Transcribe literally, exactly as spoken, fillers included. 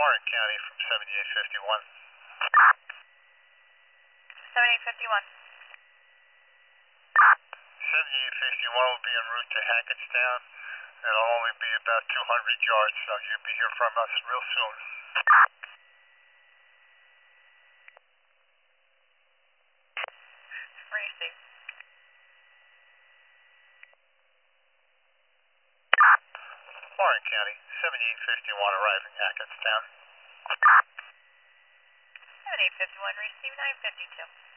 Warren County from seventy-eight fifty-one. seventy-eight fifty-one. seventy-eight fifty-one will be en route to Hackettstown. It'll only be about two hundred yards, so you'll be here from us real soon. Receive. Warren County, seventy-eight fifty-one arriving Hackettstown. seventy-eight fifty-one, receive nine fifty-two.